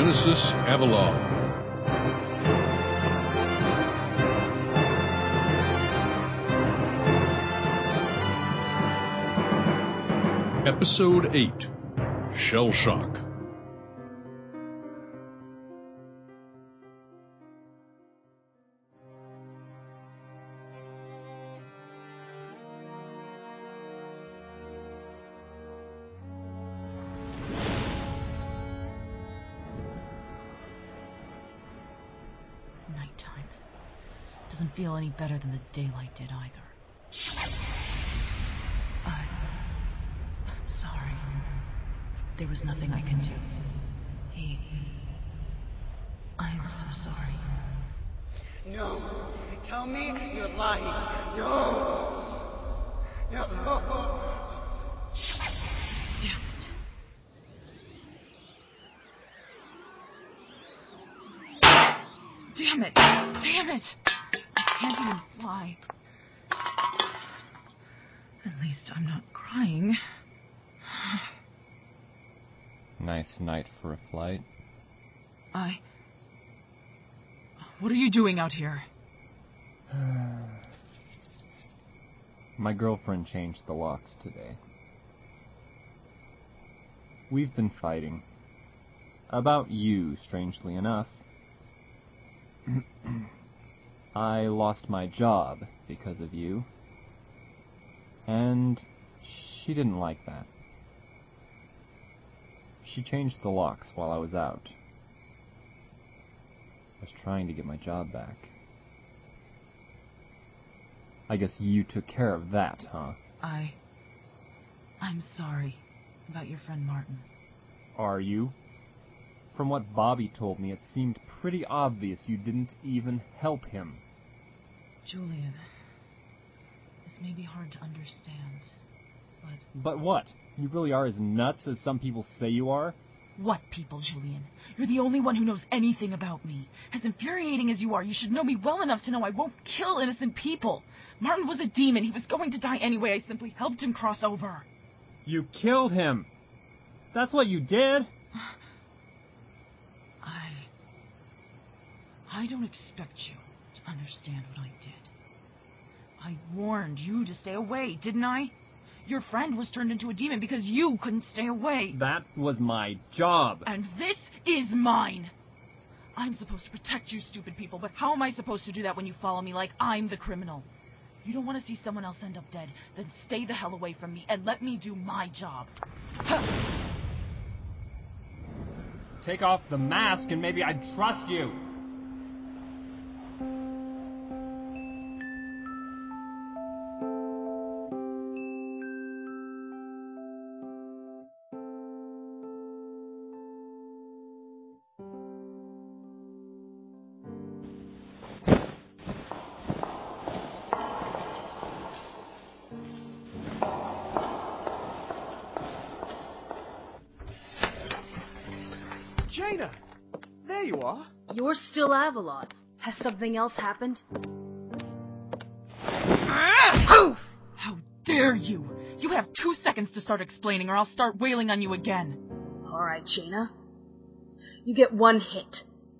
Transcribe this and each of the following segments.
Genesis Avalon. Episode 8, Shell Shock. Nighttime. Doesn't feel any better than the daylight did either. I'm sorry. There was nothing I could do. I'm so sorry. No. Tell me you're lying. No. No. Damn it. Damn it! Damn it! I can't even lie. At least I'm not crying. Nice night for a flight. What are you doing out here? My girlfriend changed the locks today. We've been fighting. About you, strangely enough. I lost my job because of you. And she didn't like that. She changed the locks while I was out. I was trying to get my job back. I guess you took care of that, huh? I'm sorry about your friend Martin. Are you? From what Bobby told me, it seemed pretty obvious you didn't even help him. Julian, this may be hard to understand, but... But what? You really are as nuts as some people say you are? What people, Julian? You're the only one who knows anything about me. As infuriating as you are, you should know me well enough to know I won't kill innocent people. Martin was a demon. He was going to die anyway. I simply helped him cross over. You killed him! That's what you did! I don't expect you to understand what I did. I warned you to stay away, didn't I? Your friend was turned into a demon because you couldn't stay away. That was my job. And this is mine. I'm supposed to protect you stupid people, but how am I supposed to do that when you follow me like I'm the criminal? You don't want to see someone else end up dead, then stay the hell away from me and let me do my job. Take off the mask and maybe I'd trust you. Jaina! There you are. You're still Avalon. Has something else happened? How dare you! You have 2 seconds to start explaining or I'll start wailing on you again. Alright, Jaina. You get 1 hit.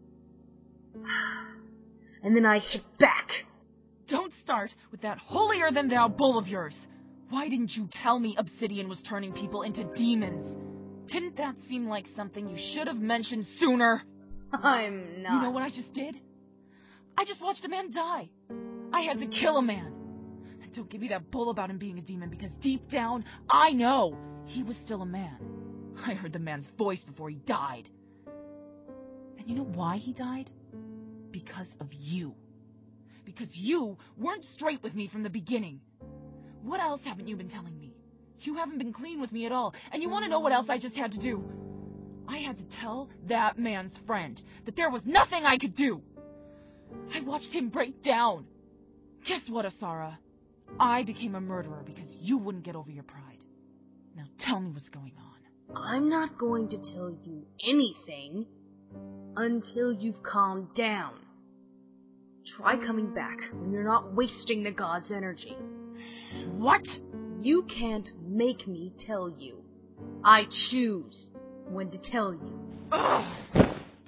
And then I hit back. Don't start with that holier-than-thou bull of yours. Why didn't you tell me Obsidian was turning people into demons? Didn't that seem like something you should have mentioned sooner? I'm not. You know what I just did? I just watched a man die. I had to kill a man. And don't give me that bull about him being a demon, because deep down, I know he was still a man. I heard the man's voice before he died. And you know why he died? Because of you. Because you weren't straight with me from the beginning. What else haven't you been telling me? You haven't been clean with me at all, and you want to know what else I just had to do? I had to tell that man's friend that there was nothing I could do. I watched him break down. Guess what, Asara? I became a murderer because you wouldn't get over your pride. Now tell me what's going on. I'm not going to tell you anything until you've calmed down. Try coming back when you're not wasting the god's energy. What? You can't make me tell you. I choose when to tell you. Ugh.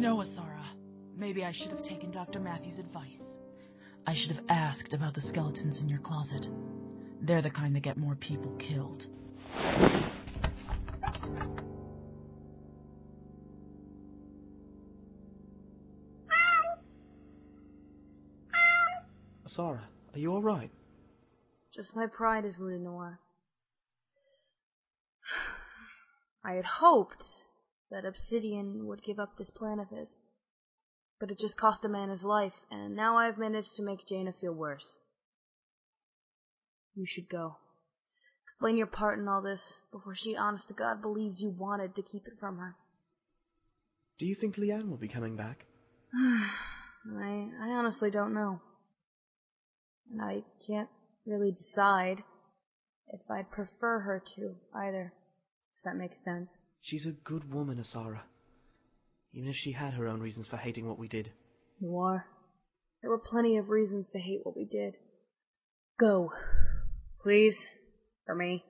know, Asara, maybe I should have taken Dr. Matthews' advice. I should have asked about the skeletons in your closet. They're the kind that get more people killed. Asara, are you alright? Just my pride is wounded, Noir. I had hoped that Obsidian would give up this plan of his. But it just cost a man his life, and now I've managed to make Jaina feel worse. You should go. Explain your part in all this before she, honest to God, believes you wanted to keep it from her. Do you think Leanne will be coming back? I honestly don't know. And I can't really decide if I'd prefer her to, either. If that makes sense. She's a good woman, Asara. Even if she had her own reasons for hating what we did. Noir, there were plenty of reasons to hate what we did. Go. Please. For me.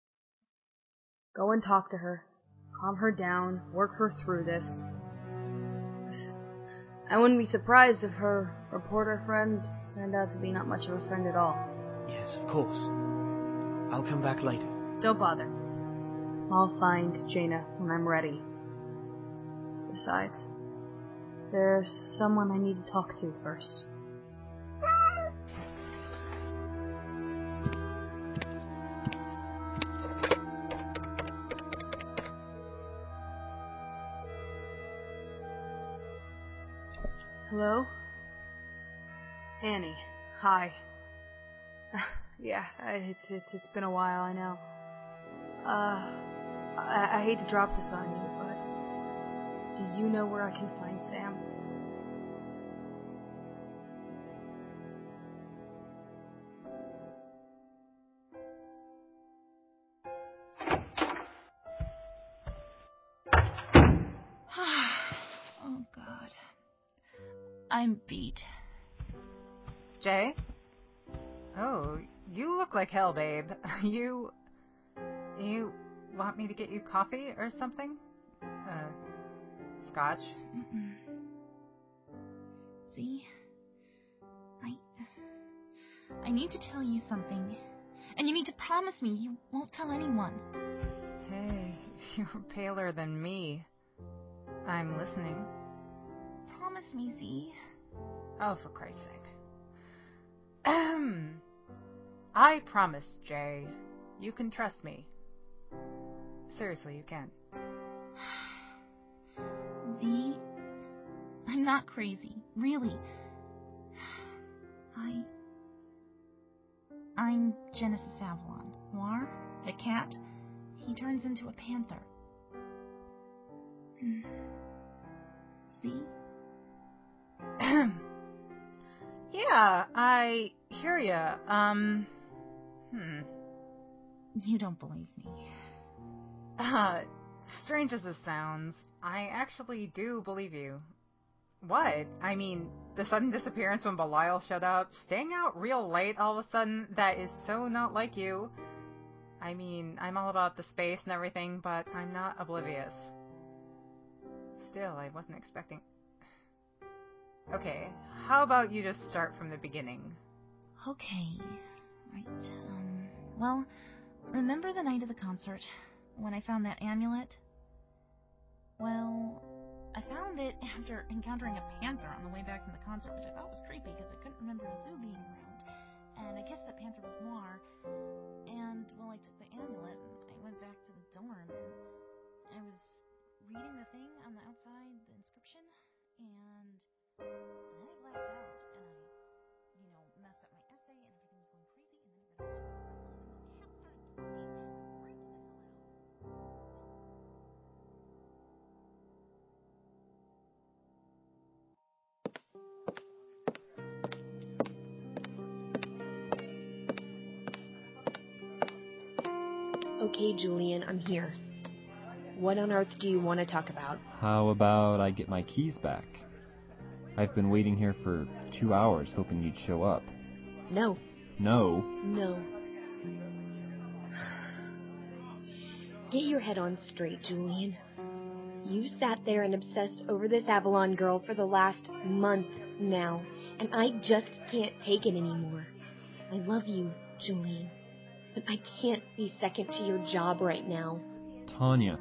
Go and talk to her. Calm her down. Work her through this. I wouldn't be surprised if her reporter friend turned out to be not much of a friend at all. Yes, of course. I'll come back later. Don't bother. I'll find Jaina when I'm ready. Besides, there's someone I need to talk to first. Hello? Annie. Hi. Yeah, it's been a while, I know. I hate to drop this on you, but do you know where I can find Sam? Oh, God. I'm beat. Jay? Oh, you look like hell, babe. You want me to get you coffee or something? Scotch? Mm-mm. See? I need to tell you something. And you need to promise me you won't tell anyone. Hey, you're paler than me. I'm listening. Promise me, Z. Oh, for Christ's sake. I promise, Jay. You can trust me. Seriously, you can. Z, I'm not crazy. Really. I'm Genesis Avalon. Noir, the cat, he turns into a panther. See? Yeah, I hear ya. You don't believe me. Strange as this sounds, I actually do believe you. What? I mean, the sudden disappearance when Belial showed up, staying out real late all of a sudden, that is so not like you. I mean, I'm all about the space and everything, but I'm not oblivious. Still, I wasn't expecting... Okay, how about you just start from the beginning? Okay. Right. Well, remember the night of the concert, when I found that amulet? Well, I found it after encountering a panther on the way back from the concert, which I thought was creepy because I couldn't remember a zoo being around. And I guess that panther was Noir. And, well, I took the amulet and I went back to the dorm and I was reading the thing on the outside, the inscription, and then I blacked out and I, messed up my essay and everything was going crazy and then it read all to the cat started tweeting and freaked the hell out. Okay, Julian, I'm here. What on earth do you want to talk about? How about I get my keys back? I've been waiting here for 2 hours hoping you'd show up. No. No? No. Get your head on straight, Julian. You sat there and obsessed over this Avalon girl for the last month now, and I just can't take it anymore. I love you, Julian, but I can't be second to your job right now. Tanya,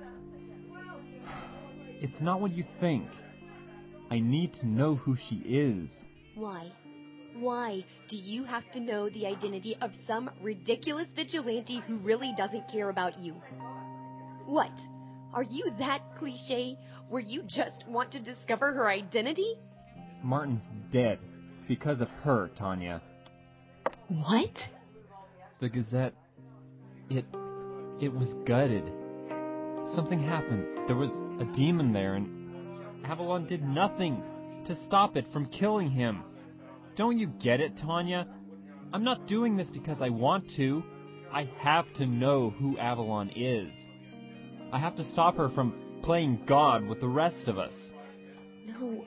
it's not what you think. I need to know who she is. Why? Why do you have to know the identity of some ridiculous vigilante who really doesn't care about you? What? Are you that cliche where you just want to discover her identity? Martin's dead because of her, Tanya. What? The Gazette, it was gutted. Something happened. There was a demon there, and Avalon did nothing to stop it from killing him. Don't you get it, Tanya? I'm not doing this because I want to. I have to know who Avalon is. I have to stop her from playing God with the rest of us. No.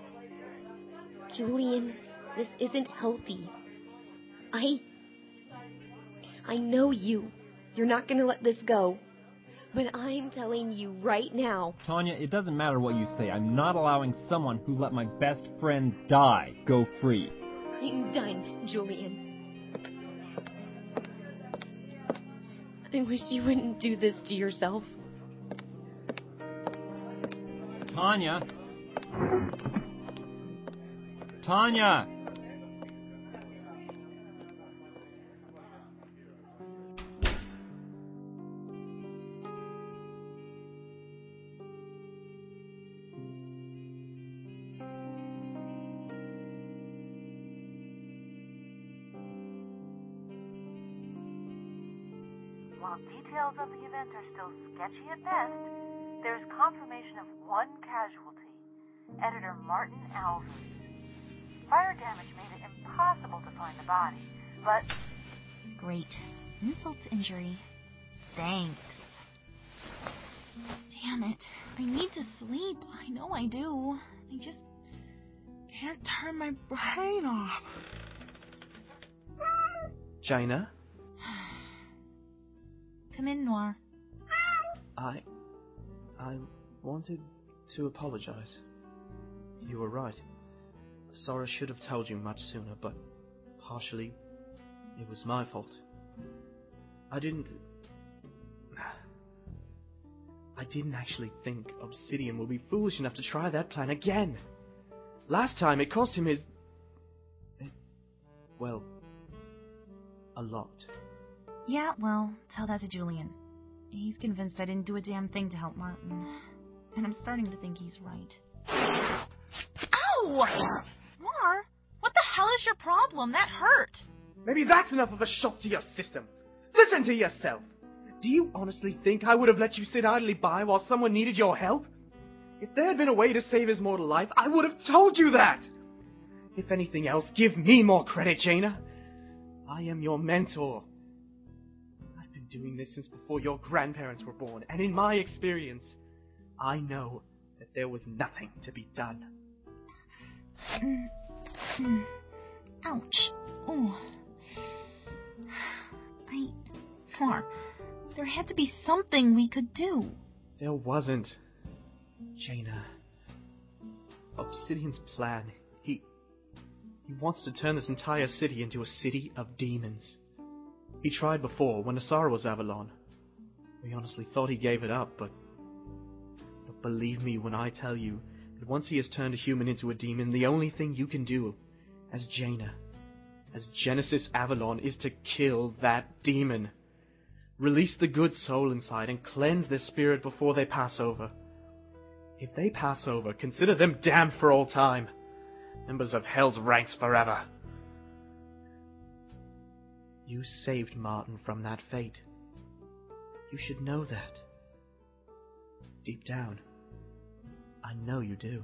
Julian, this isn't healthy. I know you. You're not going to let this go. But I'm telling you right now. Tanya, it doesn't matter what you say. I'm not allowing someone who let my best friend die go free. I'm done, Julian. I wish you wouldn't do this to yourself. Tanya! Tanya! While details of the event are still sketchy at best, there's confirmation of one casualty, editor Martin Alvin. Fire damage made it impossible to find the body, but... Great. Insult to injury. Thanks. Damn it. I need to sleep. I know I do. I just can't turn my brain off. Jaina? Come in, Noir. I wanted to apologize. You were right. Sora should have told you much sooner, but partially it was my fault. I didn't actually think Obsidian will be foolish enough to try that plan again. Last time it cost him well, a lot. Yeah, well, tell that to Julian. He's convinced I didn't do a damn thing to help Martin. And I'm starting to think he's right. Ow! Noir, what the hell is your problem? That hurt. Maybe that's enough of a shock to your system. Listen to yourself. Do you honestly think I would have let you sit idly by while someone needed your help? If there had been a way to save his mortal life, I would have told you that! If anything else, give me more credit, Jaina. I am your mentor. I've been doing this since before your grandparents were born, and in my experience, I know that there was nothing to be done. Ouch. Oh. Noir, there had to be something we could do. There wasn't. Jaina. Obsidian's plan. He wants to turn this entire city into a city of demons. He tried before, when Asara was Avalon. We honestly thought he gave it up, but believe me when I tell you that once he has turned a human into a demon, the only thing you can do, as Jaina, as Genesis Avalon, is to kill that demon. Release the good soul inside and cleanse their spirit before they pass over. If they pass over, consider them damned for all time. Members of Hell's ranks forever. You saved Martin from that fate. You should know that. Deep down, I know you do.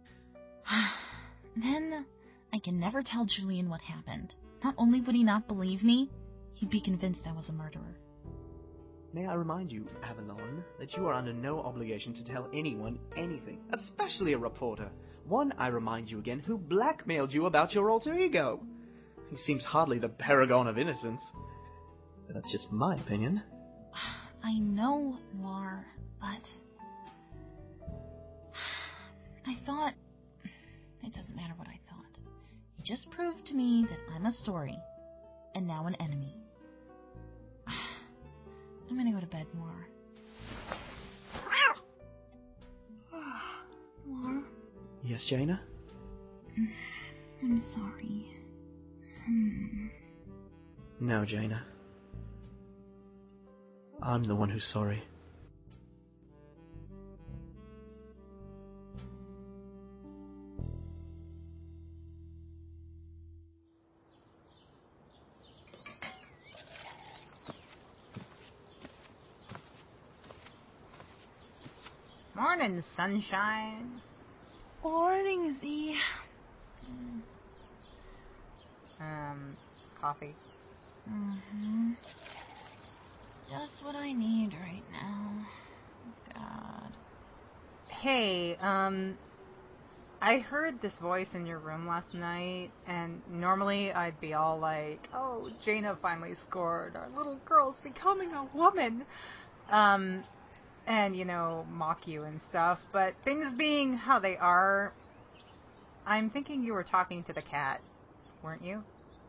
Then I can never tell Julian what happened. Not only would he not believe me, he'd be convinced I was a murderer. May I remind you, Avalon, that you are under no obligation to tell anyone anything, especially a reporter. One, I remind you again, who blackmailed you about your alter ego. He seems hardly the paragon of innocence. But that's just my opinion. I know, Noir, but... I thought... It doesn't matter what I thought. He just proved to me that I'm a story, and now an enemy. I'm gonna go to bed, Noir. Noir? Yes, Jaina? I'm sorry. No, Jaina. I'm the one who's sorry. Morning, sunshine. Morning, Z. Coffee. Mm-hmm. Just what I need right now. God. Hey, I heard this voice in your room last night, and normally I'd be all like, oh, Jaina finally scored. Our little girl's becoming a woman. And, mock you and stuff. But things being how they are, I'm thinking you were talking to the cat, weren't you?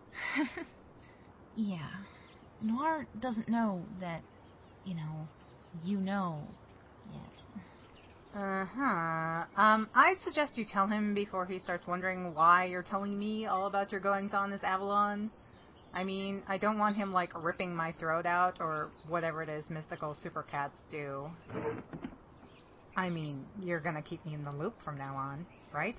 Yeah. Noir doesn't know that, you know yet. Uh-huh. I'd suggest you tell him before he starts wondering why you're telling me all about your goings-on as Avalon. I mean, I don't want him, ripping my throat out or whatever it is mystical super cats do. I mean, you're gonna keep me in the loop from now on, right?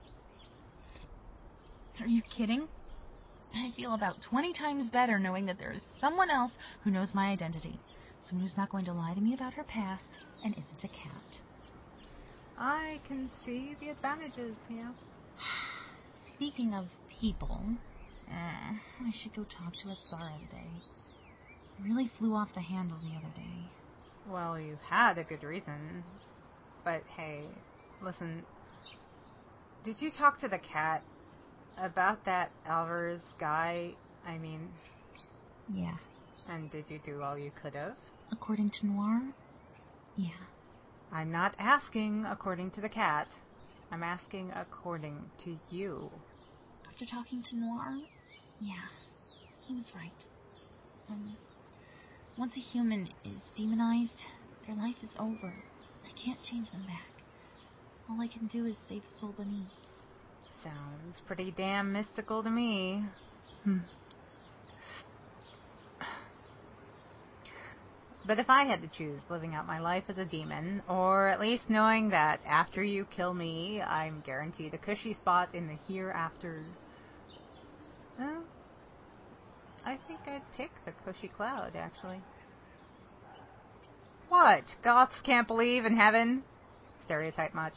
Are you kidding? I feel about 20 times better knowing that there is someone else who knows my identity. Someone who's not going to lie to me about her past and isn't a cat. I can see the advantages, yeah. Speaking of people, I should go talk to Asara today. I really flew off the handle the other day. Well, you had a good reason. But hey, listen, did you talk to the cat about that Alvarez guy? I mean... Yeah. And did you do all you could have? According to Noir? Yeah. I'm not asking according to the cat. I'm asking according to you. After talking to Noir? Yeah. He was right. Once a human is demonized, their life is over. I can't change them back. All I can do is save the soul beneath. Sounds pretty damn mystical to me. But if I had to choose living out my life as a demon, or at least knowing that after you kill me, I'm guaranteed a cushy spot in the hereafter, well, I think I'd pick the cushy cloud, actually. What? Goths can't believe in heaven? Stereotype much?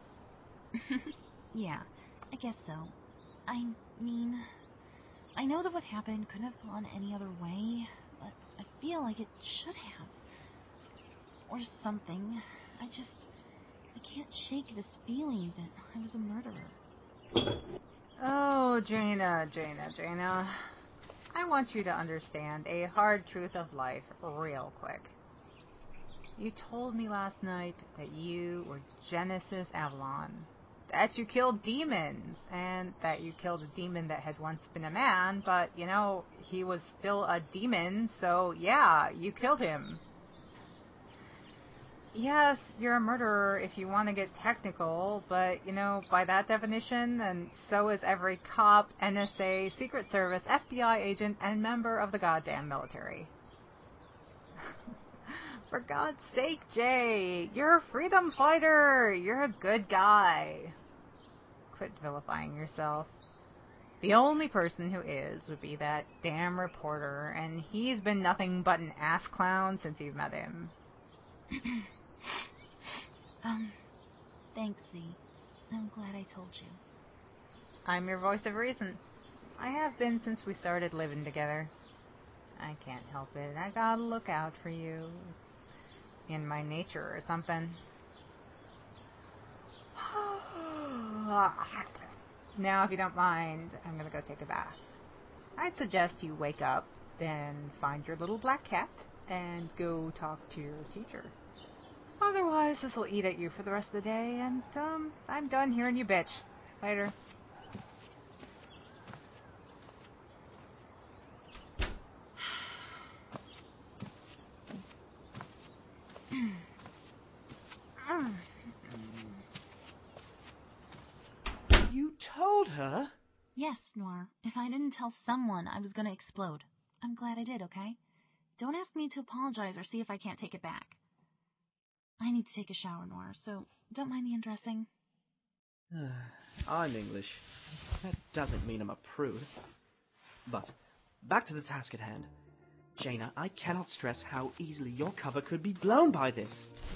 Yeah, I guess so. I mean, I know that what happened couldn't have gone any other way, but I feel like it should have. Or something. I can't shake this feeling that I was a murderer. Oh, Jaina. I want you to understand a hard truth of life real quick. You told me last night that you were Genesis Avalon, that you killed demons, and that you killed a demon that had once been a man, but, he was still a demon, so yeah, you killed him. Yes, you're a murderer if you want to get technical, but, by that definition, then so is every cop, NSA, Secret Service, FBI agent, and member of the goddamn military. For God's sake, Jay, you're a freedom fighter. You're a good guy. Quit vilifying yourself. The only person who is would be that damn reporter, and he's been nothing but an ass clown since you've met him. Thanks, Z. I'm glad I told you. I'm your voice of reason. I have been since we started living together. I can't help it. I gotta look out for you. It's in my nature or something. Now, if you don't mind, I'm gonna go take a bath. I'd suggest you wake up, then find your little black cat, and go talk to your teacher. Otherwise, this will eat at you for the rest of the day, and, I'm done hearing you bitch. Later. You told her? Yes, Noir. If I didn't tell someone, I was gonna explode. I'm glad I did, okay? Don't ask me to apologize or see if I can't take it back. I need to take a shower, Noir, so don't mind the undressing. I'm English. That doesn't mean I'm a prude. But, back to the task at hand. Jaina, I cannot stress how easily your cover could be blown by this.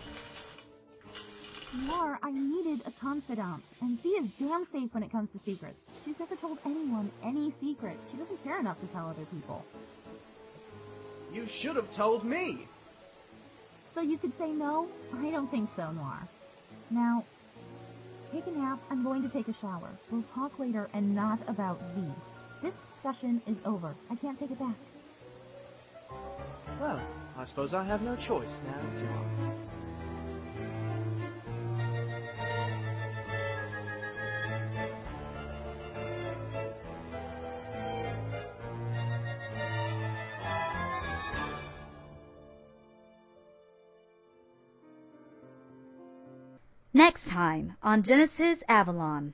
Noir, I needed a confidant, and she is damn safe when it comes to secrets. She's never told anyone any secret. She doesn't care enough to tell other people. You should have told me! So you could say no? I don't think so, Noir. Now, take a nap. I'm going to take a shower. We'll talk later and not about Z. This discussion is over. I can't take it back. Well, I suppose I have no choice now, do I? Next time on Genesis Avalon.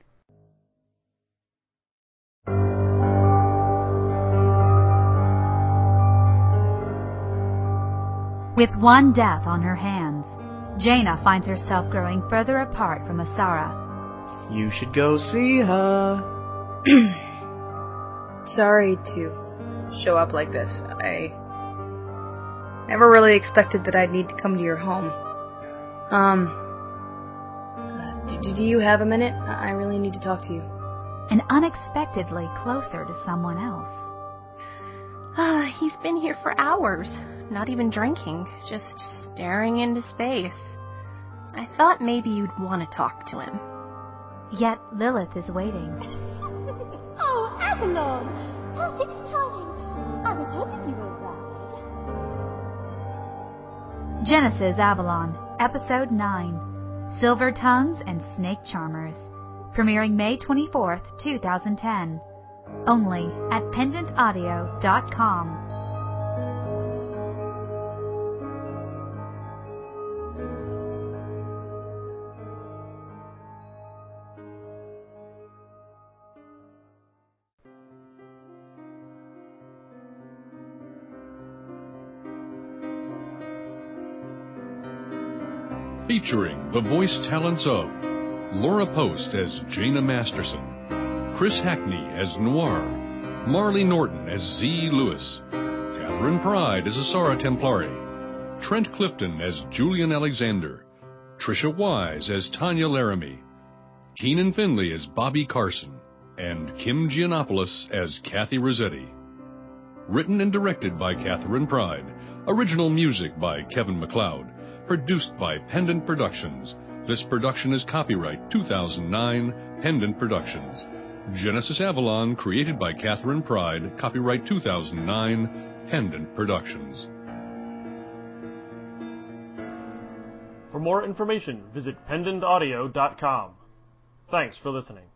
With one death on her hands, Jaina finds herself growing further apart from Asara. You should go see her. Sorry to show up like this. I never really expected that I'd need to come to your home. Do you have a minute? I really need to talk to you. And unexpectedly closer to someone else. He's been here for hours, not even drinking, just staring into space. I thought maybe you'd want to talk to him. Yet Lilith is waiting. Oh, Avalon! Perfect timing. I was hoping you would arrive. Genesis Avalon, Episode 9. Silver Tongues and Snake Charmers, premiering May 24th, 2010, only at pendantaudio.com. Featuring the voice talents of Laura Post as Jaina Masterson, Chris Hackney as Noir, Marley Norton as Z. Lewis, Catherine Pride as Asara Templari, Trent Clifton as Julian Alexander, Trisha Wise as Tanya Laramie, Keenan Finley as Bobby Carson, and Kim Giannopoulos as Kathy Rossetti. Written and directed by Catherine Pride. Original music by Kevin MacLeod. Produced by Pendant Productions. This production is copyright 2009, Pendant Productions. Genesis Avalon, created by Catherine Pride, copyright 2009, Pendant Productions. For more information, visit pendantaudio.com. Thanks for listening.